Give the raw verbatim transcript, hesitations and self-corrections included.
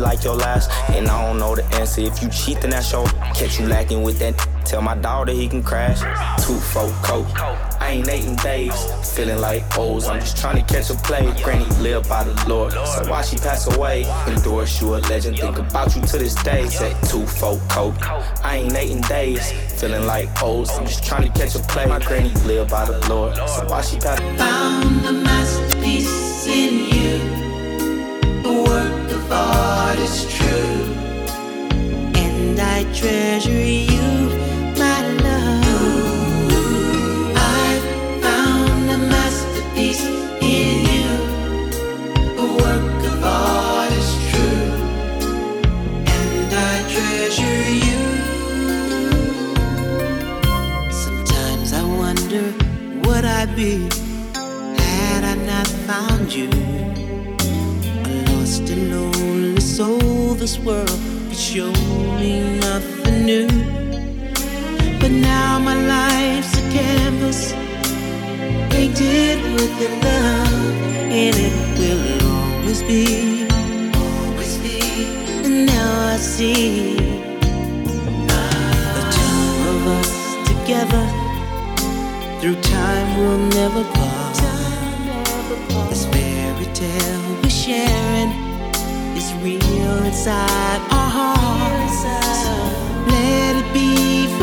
like your last. And I don't know the answer. If you cheat, then that's your. Catch you lacking with that. Tell my dog that he can crash. Two, four, coke. I ain't eight in days. Feeling like O's. I'm just trying to catch a play. Granny live by the Lord. So why she pass away? Endorse you a legend. Think about you to this day. Say two, four, coke. I ain't eight in days. Feeling like O's. I'm just trying to catch a play. My granny live by the Lord. So why she pass? Found a masterpiece in you. The work of art is true. And I treasure you, my love. I found a masterpiece in you. The work of art is true. And I treasure you. Sometimes I wonder what I'd be had I not found you. A lost and lonely soul, this world could show me nothing new. But now my life's a canvas painted with your love, and it will always be, always be. And now I see the two of us together. Through time we'll never part. This fairy tale we're sharing is real inside our hearts. Let it be